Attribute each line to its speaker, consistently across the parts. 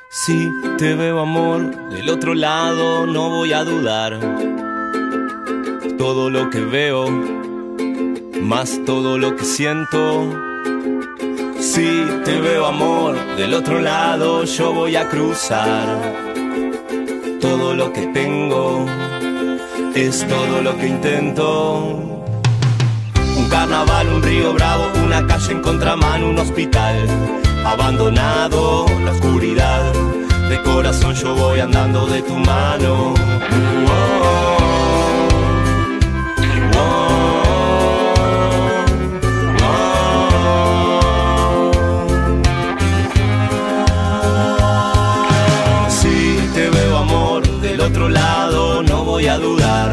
Speaker 1: Si te veo, amor, del otro lado no voy a dudar. Todo lo que veo, más todo lo que siento. Si te veo, amor, del otro lado yo voy a cruzar. Todo lo que tengo es todo lo que intento. Un carnaval, un río bravo, una calle en contramano, un hospital abandonado, la oscuridad. De corazón yo voy andando de tu mano. Si te veo, amor, del otro lado no voy a dudar.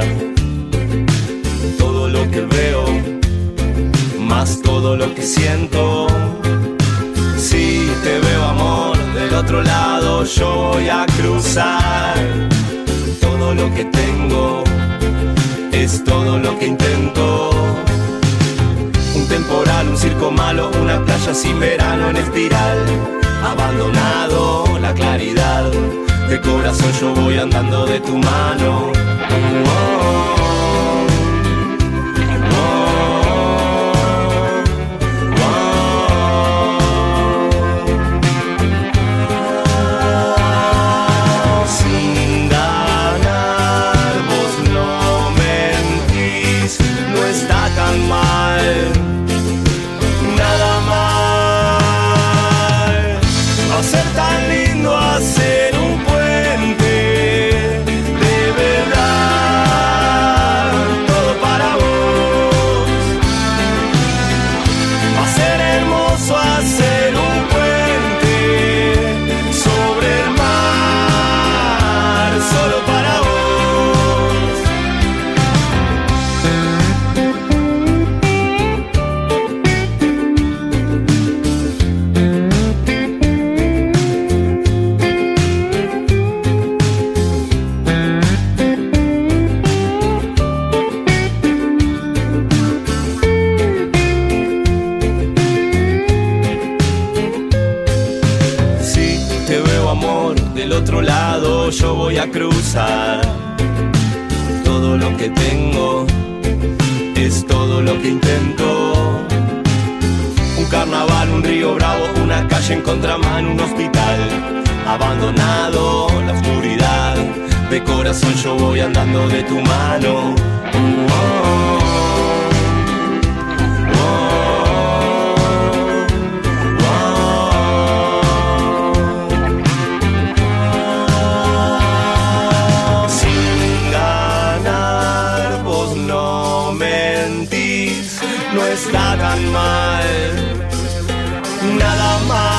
Speaker 1: Todo lo que veo, más todo lo que siento. Si te veo, amor, del otro lado yo voy a cruzar. Todo lo que tengo es todo lo que intento. Un temporal, un circo malo, una playa sin verano en espiral. Abandonado, la claridad. De corazón yo voy andando de tu mano. Yo voy a cruzar. Todo lo que tengo es todo lo que intento. Un carnaval, un río bravo, una calle en contramano, un hospital abandonado, la oscuridad. De corazón yo voy andando de tu mano.
Speaker 2: Está tan mal, nada más.